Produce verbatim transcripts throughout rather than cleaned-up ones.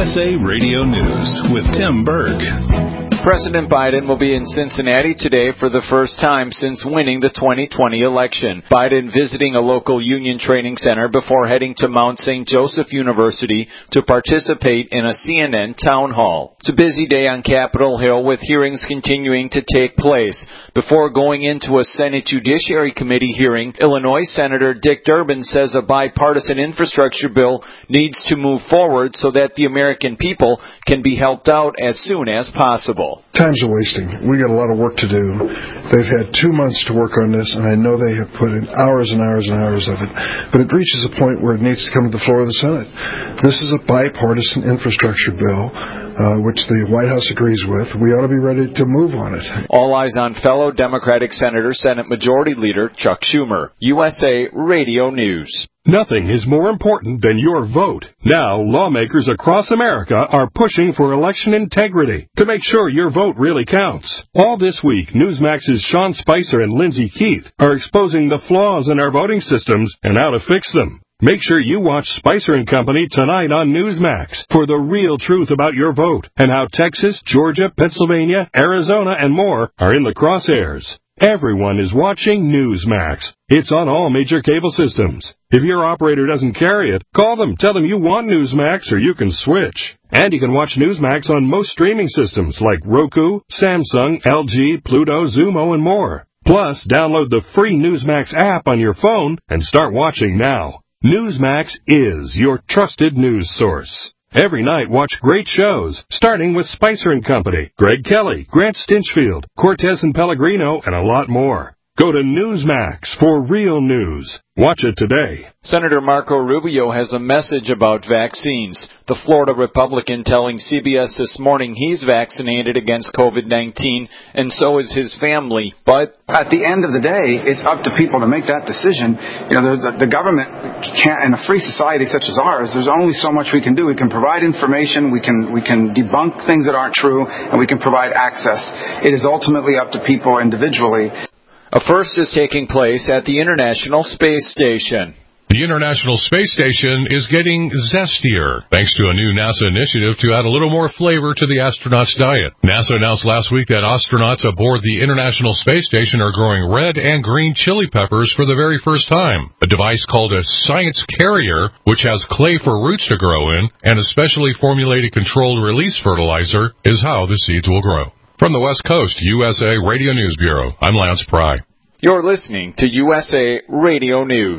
S A Radio News with Tim Berg. President Biden will be in Cincinnati today for the first time since winning the twenty twenty election. Biden visiting a local union training center before heading to Mount Saint Joseph University to participate in a C N N town hall. It's a busy day on Capitol Hill with hearings continuing to take place. Before going into a Senate Judiciary Committee hearing, Illinois Senator Dick Durbin says a bipartisan infrastructure bill needs to move forward so that the American people can be helped out as soon as possible. Time's a wasting. We got a lot of work to do. They've had two months to work on this, and I know they have put in hours and hours and hours of it. But it reaches a point where it needs to come to the floor of the Senate. This is a bipartisan infrastructure bill, uh, which the White House agrees with. We ought to be ready to move on it. All eyes on fellow Democratic Senator, Senate Majority Leader Chuck Schumer. U S A Radio News. Nothing is more important than your vote. Now, lawmakers across America are pushing for election integrity to make sure your vote really counts. All this week, Newsmax's Sean Spicer and Lindsay Keith are exposing the flaws in our voting systems and how to fix them. Make sure you watch Spicer and Company tonight on Newsmax for the real truth about your vote and how Texas, Georgia, Pennsylvania, Arizona, and more are in the crosshairs. Everyone is watching Newsmax. It's on all major cable systems. If your operator doesn't carry it, call them. Tell them you want Newsmax or you can switch. And you can watch Newsmax on most streaming systems like Roku, Samsung, L G, Pluto, Zumo, and more. Plus, download the free Newsmax app on your phone and start watching now. Newsmax is your trusted news source. Every night, watch great shows, starting with Spicer and Company, Greg Kelly, Grant Stinchfield, Cortez and Pellegrino, and a lot more. Go to Newsmax for real news. Watch it today. Senator Marco Rubio has a message about vaccines. The Florida Republican telling C B S this morning he's vaccinated against COVID nineteen, and so is his family. But at the end of the day, it's up to people to make that decision. You know, the, the government can't, in a free society such as ours, there's only so much we can do. We can provide information, we can we can debunk things that aren't true, and we can provide access. It is ultimately up to people individually. A first is taking place at the International Space Station. The International Space Station is getting zestier, thanks to a new NASA initiative to add a little more flavor to the astronauts' diet. NASA announced last week that astronauts aboard the International Space Station are growing red and green chili peppers for the very first time. A device called a Science Carrier, which has clay for roots to grow in, and a specially formulated controlled release fertilizer, is how the seeds will grow. From the West Coast, U S A Radio News Bureau, I'm Lance Pry. You're listening to U S A Radio News.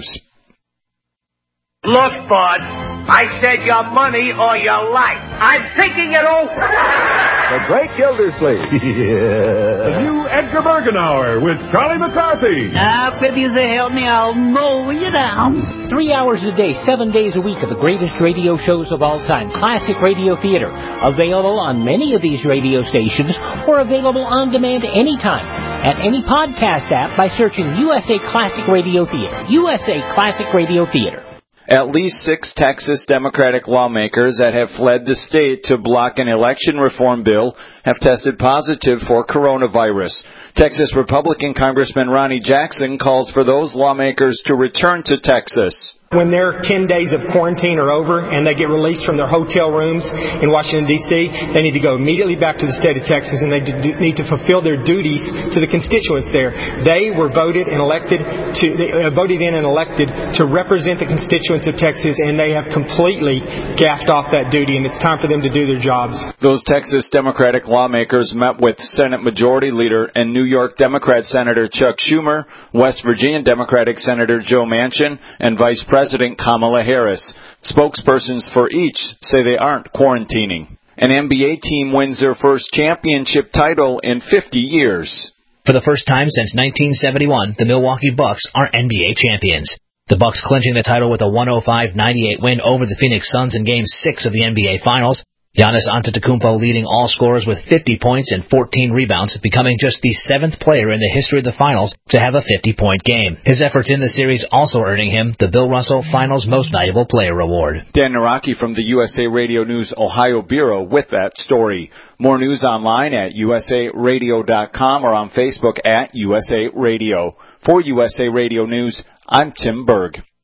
Look, bud, I said your money or your life. I'm thinking it over. The Great Gildersleeve. Yeah. The new Edgar Bergenauer with Charlie McCarthy. Now, if you help me, I'll mow you down. Three hours a day, seven days a week of the greatest radio shows of all time. Classic Radio Theater. Available on many of these radio stations or available on demand anytime at any podcast app by searching U S A Classic Radio Theater. U S A Classic Radio Theater. At least six Texas Democratic lawmakers that have fled the state to block an election reform bill have tested positive for coronavirus. Texas Republican Congressman Ronnie Jackson calls for those lawmakers to return to Texas. When their ten days of quarantine are over and they get released from their hotel rooms in Washington, D C, they need to go immediately back to the state of Texas, and they need to fulfill their duties to the constituents there. They were voted and elected to, they voted in and elected to represent the constituents of Texas, and they have completely gaffed off that duty, and it's time for them to do their jobs. Those Texas Democratic lawmakers met with Senate Majority Leader and New York Democrat Senator Chuck Schumer, West Virginia Democratic Senator Joe Manchin, and Vice President President Kamala Harris. Spokespersons for each say they aren't quarantining. An N B A team wins their first championship title in fifty years. For the first time since nineteen seventy-one, the Milwaukee Bucks are N B A champions. The Bucks clinching the title with a one oh five ninety-eight win over the Phoenix Suns in Game six of the N B A Finals. Giannis Antetokounmpo leading all scorers with fifty points and fourteen rebounds, becoming just the seventh player in the history of the finals to have a fifty-point game. His efforts in the series also earning him the Bill Russell Finals Most Valuable Player Award. Dan Naraki from the U S A Radio News Ohio Bureau with that story. More news online at U S A radio dot com or on Facebook at U S A Radio. For U S A Radio News, I'm Tim Berg.